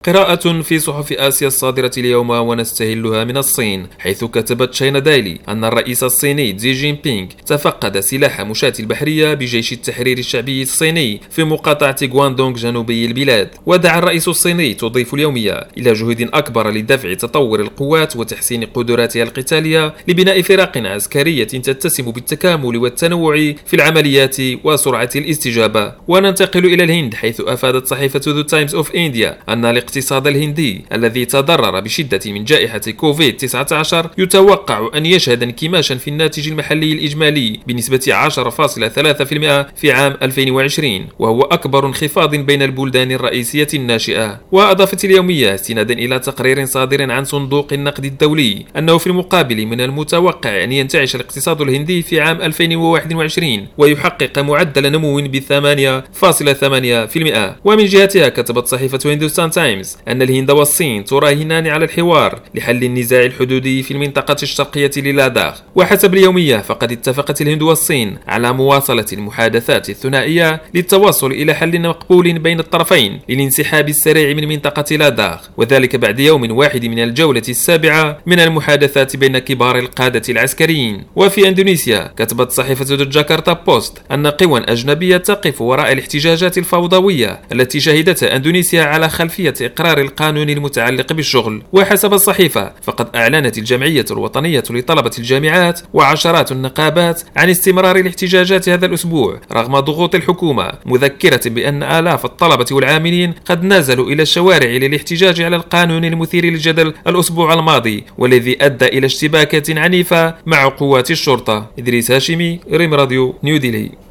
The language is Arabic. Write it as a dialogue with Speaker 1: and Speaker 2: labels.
Speaker 1: قراءة في صحف آسيا الصادرة اليوم ونستهلها من الصين، حيث كتبت تشاينا دايلي أن الرئيس الصيني زي جين بينغ تفقد سلاح مشاة البحرية بجيش التحرير الشعبي الصيني في مقاطعة غواندونغ جنوبي البلاد. ودعا الرئيس الصيني تضيف اليومية إلى جهود أكبر لدفع تطور القوات وتحسين قدراتها القتالية لبناء فرق عسكرية تتسم بالتكامل والتنوع في العمليات وسرعة الاستجابة. وننتقل إلى الهند، حيث أفادت صحيفة ذا تايمز أوف إنديا أن الاقتصاد الهندي الذي تضرر بشدة من جائحة كوفيد-19 يتوقع أن يشهد انكماشا في الناتج المحلي الإجمالي بنسبة 10.3% في عام 2020، وهو أكبر انخفاض بين البلدان الرئيسية الناشئة. وأضافت اليومية استنادا إلى تقرير صادر عن صندوق النقد الدولي أنه في المقابل من المتوقع أن ينتعش الاقتصاد الهندي في عام 2021 ويحقق معدل نمو ب8.8%. ومن جهتها كتبت صحيفة هندوستان تايمز أن الهند والصين تراهنان على الحوار لحل النزاع الحدودي في المنطقة الشرقية للاداخ. وحسب اليومية فقد اتفقت الهند والصين على مواصلة المحادثات الثنائية للتوصل إلى حل مقبول بين الطرفين للانسحاب السريع من منطقة لاداخ، وذلك بعد يوم واحد من الجولة السابعة من المحادثات بين كبار القادة العسكريين. وفي أندونيسيا كتبت صحيفة جاكرتا بوست أن قوى أجنبية تقف وراء الاحتجاجات الفوضوية التي شهدتها أندونيسيا على خلفية إقرار القانون المتعلق بالشغل. وحسب الصحيفة فقد أعلنت الجمعية الوطنية لطلبة الجامعات وعشرات النقابات عن استمرار الاحتجاجات هذا الأسبوع رغم ضغوط الحكومة، مذكرة بأن آلاف الطلبة والعاملين قد نزلوا إلى الشوارع للاحتجاج على القانون المثير للجدل الأسبوع الماضي، والذي أدى إلى اشتباكات عنيفة مع قوات الشرطة. إدريس هاشمي، ريم راديو، نيو ديلي.